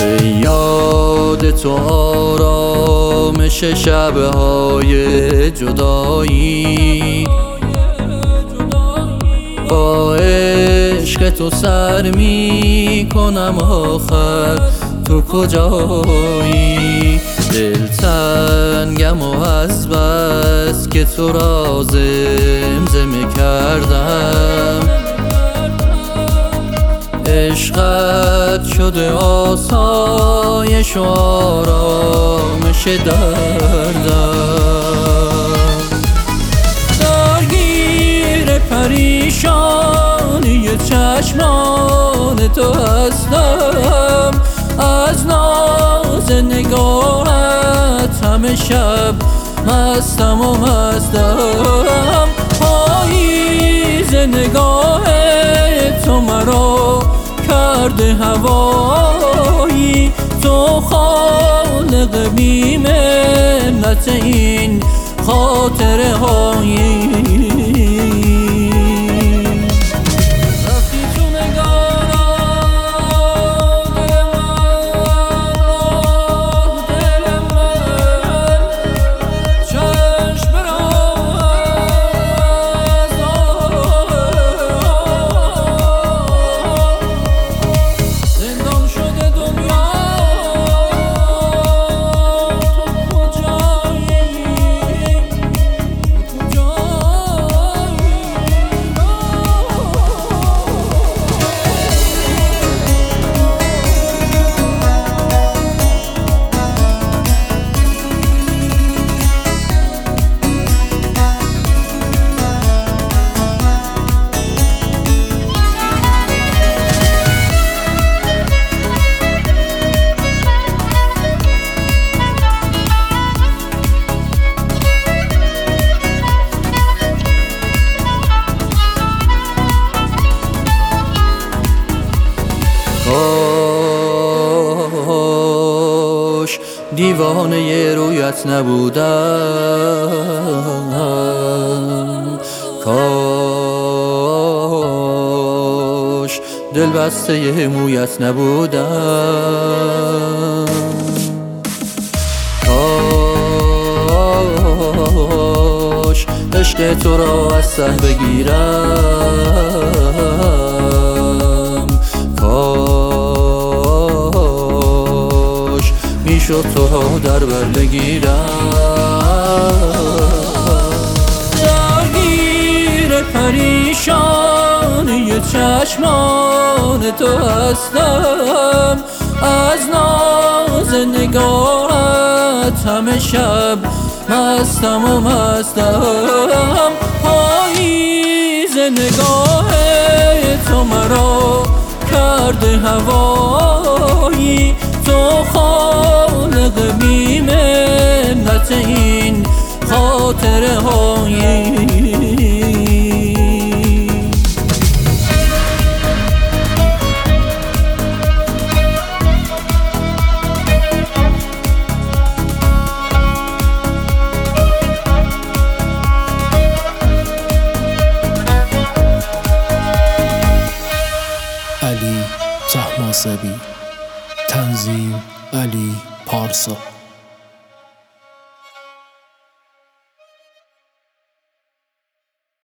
یاد تو آرامش شبهای جدایی، با عشق تو سر می کنم آخر تو کجایی. دلتنگم و از بس که تو را زمزمه کردم، عشقت شده آسایش و آرامش دردم. درگیر پریشانی چشمان تو هستم، از ناز نگاهت همه شب مستم و مستم. پاییز نگاه تو مرا کرده هوایی، تو خالق بی منت این خاطره هایی. کاش دیوانه رویت نبودم، کاش دلبسته مویت نبودم، کاش عشق تو را از سر بگیرم، کاش میشد تو را در بر بگیرم. درگیر پریشانی چشمان تو هستم، از ناز نگاهت همه شب مستم و مستم. پاییز نگاه تو مرا کرده هوایی، تو خالق بی منت این خاطره هایی. علی طهماسبی، تنظیم علی پارسا.